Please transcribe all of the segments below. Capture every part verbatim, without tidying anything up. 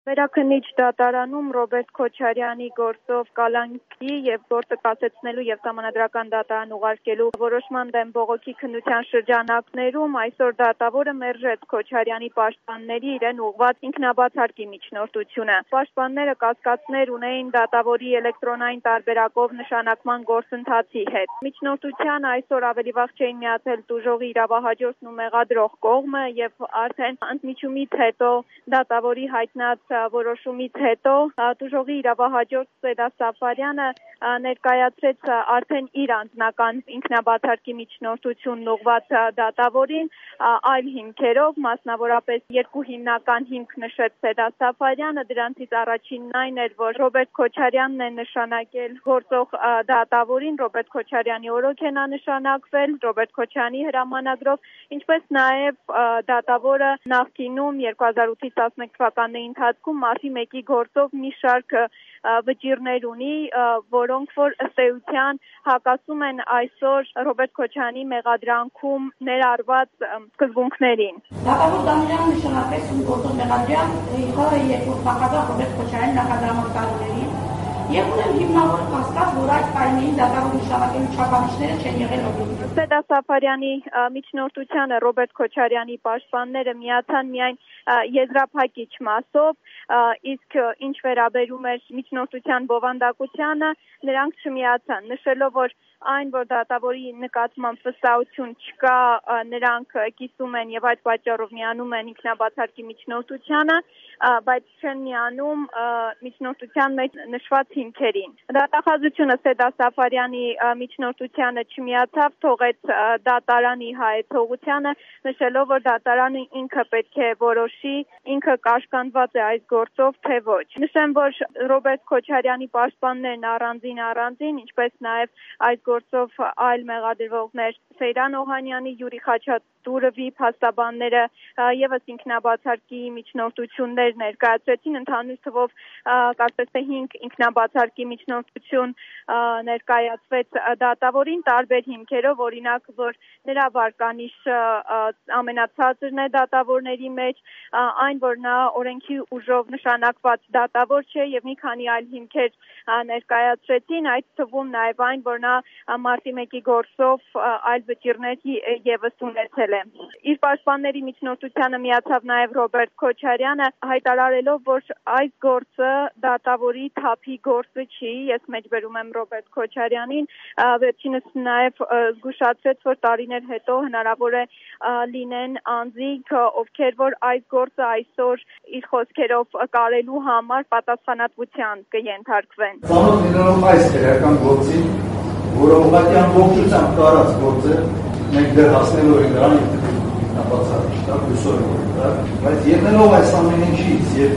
Վերաքննիչ դատարանում Ռոբերտ Քոչարյանի գործով կալանքի և գործը կասեցնելու և սահմանադրական դատարան ուղարկելու որոշման դեմ բողոքի քննության շրջանակներում այսօր դատավորը մերժեց Քոչարյանի պաշտպանների իրեն ուղղված ինքնաբացարկի միջնորդությունը։ Պաշտպանները կասկածներ ունեին դատավորի էլեկտրոնային տարբերակով նշանակման գործընթացի հետ։ Միջնորդությանը այսօր ավելի վաղ չէին միացել տուժողի իրավահաջորդն ու մեղադրող կողմը և արդեն ընդմիջումից հետո դատավորի հայտնած որոշումից հետո տուժողի իրավահաջորդ Սեդա Սաֆարյանը ներկայացրեց արդեն իր անձնական ինքնաբացարկի միջնորդությունն ուղղված դատավորին այլ հիմքերով, մասնավորապես երկու հիմնական հիմք նշեց Սեդա Սաֆարյանը, դրանցից առաջինն այն էր, որ Ռոբերտ Քոչարյանն է նշանակել գործող դատավորին, Ռոբերտ Քոչարյանի օրոք է նա նշանակվել, Ռոբերտ Քոչարյանի հրամանագրով, ինչպես նաև դատավորը նախկինում երկու հազար ութից տասնեկ թվականների ընթացքում մարտի մեկի գործով մի շարք վճիռներ ունի, որոնք որ ըստ էության հակասում են այսօր Ռոբերտ Քոչարյանի մեղադրանքում ներառված սկզբունքներին։ Դատավոր Դանիելյանը նշանակվեց ում գործող մեղադրյալ ՀՀ երկրորդ նախագահ Ռոբերտ Քոչարյանի նախադրամական տարիներին և ունեն հիմնավոր կասկած, որ այդ տարիներին դատավոր նշանակելու չափանիշները չեն եղել օբյեկտիվ։ Սեդա Սաֆարյանի միջնորդությանը Ռոբերտ Քոչարյանի պաշտպանները միացան միայն եզրափակիչ մասով, իսկ ինչ վերաբերում էր միջնորդության բովանդակությանը, նրանք չմիացան, նշելով, որ այն, որ դատավորի նկատմամբ վստահություն չկա, նրանք կիսում են և այդ պատճառով միանում են ինքնաբացարկի միջնորդությանը, բայց չեն միանում միջնորդության մեջ նշված հիմքերին։ Դատախազությունը Սեդա Սաֆարյանի միջնորդությանը չմիացավ, թողեց դատարանի հայեցողությանը, նշելով, որ դատարանը ինքը պետք է որոշի, ինքը կաշկանդված է այս գործով, թե ոչ։ Նշեմ, որ Ռոբերտ Քոչարյանի պաշտպաններն առանձին առանձին, ինչպես նաև այս գործով այլ մեղադրվողներ Սեյրան Օհանյանի, Յուրի Խաչատուրովի փաստաբանները ևս ինքնաբացարկի միջնորդություններ ներկայացրեցին, ընդհանուր թվով կարծես թե հինգ ինքնաբացարկի միջնորդություն ներկայացվեց դատավորին տարբեր հիմքերով, օրինակ, որ նրա վարկանիշը ամենացածրն է դատավորների մեջ, այն, որ նա օրենքի ուժով նշանակված դատավոր չէ և մի քանի այլ հիմքեր ներկայացրեցին, այդ թվում նաև այն, որ նա մարտի մեկի գործով այլ վճիռներ ևս ունեցել է։ Իր պաշտպանների միջնորդությանը միացավ նաև Ռոբերտ Քոչարյանը, հայտարարելով, որ այս գործը դատավորի թափի գործը չի, ես մեջբերում եմ Ռոբերտ Քոչարյանին, վերջինս նաև զգուշացրեց, որ տարիներ հետո հնարավոր է լինեն անձինք, ովքեր որ այս գործը այսօր իր խոսքերով կարելու համար պատասխանատվության կենթարկվեն։ Ծանոթ լինելով այս քրեական գործին, որը ուղղակի ամբողջությամբ կարած գործ է, մենք դեռ հասնելու ենք դրան ինքնաբացարկի շտապ հույսով ենք, բայց ելնելով այս ամեն ինչից և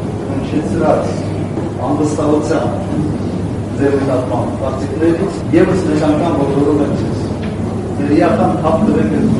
հնչեցրած անվստահության ձեր նկատմամբ կարծիքներից, ևս մեկ անգամ ողջորում եմ ձեզ, ձեր իրական թափ տվեք այս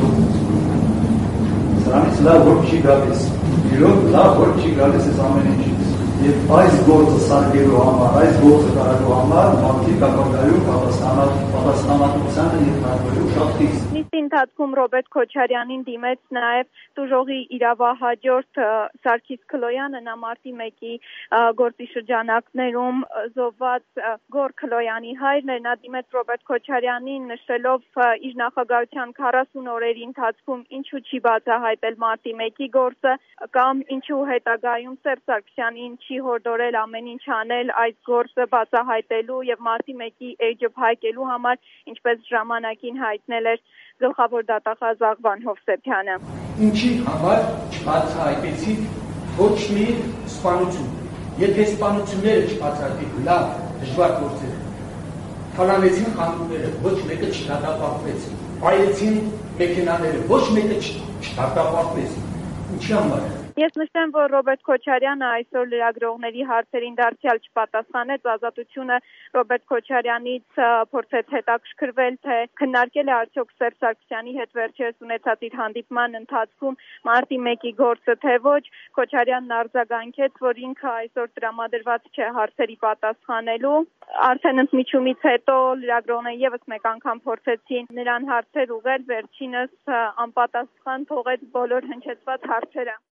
գործից, սրանից լավ որ չի գալիս, իրոք լավ որ չի գալիս այս ամեն ինչից, և այս գործը սարքելու համար, այս գործը կարելու համար մարդիկ ապագայում պատասխանատվությանը ենթարկվելու շատ խիստ։ Նիստի ընթացքում Ռոբերտ Քոչարյանին դիմեց նաև տուժողի իրավահաջորդ Սարգիս Քլոյանը, նա մարտի մեկի գործի շրջանակներում զոհված Գոռ Քլոյանի հայրն էր, նա դիմեց Ռոբերտ Քոչարյանին նշելով իր նախագահության քառասուն օրերի ընթացքում ինչու չի բացահայտել մարտի մեկի գործը կամ ինչու հետագայում Սերժ Սարգսյանին չի հորդորել ամեն ինչ անել այս գործը բացահայտելու և մարտի մեկի էջը փակելու համար, ինչպես ժամանակին հայտնել էր գլխավոր դատախազ Աղվան Հովսեփյանը։ Ինչի համար չբացահայտեցիք ոչ մի սպանություն։ Եթե սպանությունները չբացահայտեք, լավ, դժվար գործեր։ Թալանեցին խանութները, ոչ մեկը չդատապարտվեց։ Այրեցին մեքենաները, ոչ մեկը չդատապարտվեց։ Ինչի համար։ Ես նշեմ, որ Ռոբերտ Քոչարյանը այսօր լրագրողների հարցերին դարձյալ չպատասխանեց, ազատությունը Ռոբերտ Քոչարյանից փորձեց հետաքրքրվել, թե քննարկել է արդյոք Սերժ Սարգսյանի հետ վերջերս ունեցած իր հանդիպման ընթացքում մարտի մեկի գործը, թե ոչ, Քոչարյանն արձագանքեց, որ ինքը այսօր տրամադրված չէ հարցերի պատասխանելու, արդեն ընդմիջումից հետո լրագրողները ևս մեկ անգամ փորձեցին նրան հարցեր ուղղել, վերջինս անպատասխան թողեց բոլոր հնչեցված հարցերը։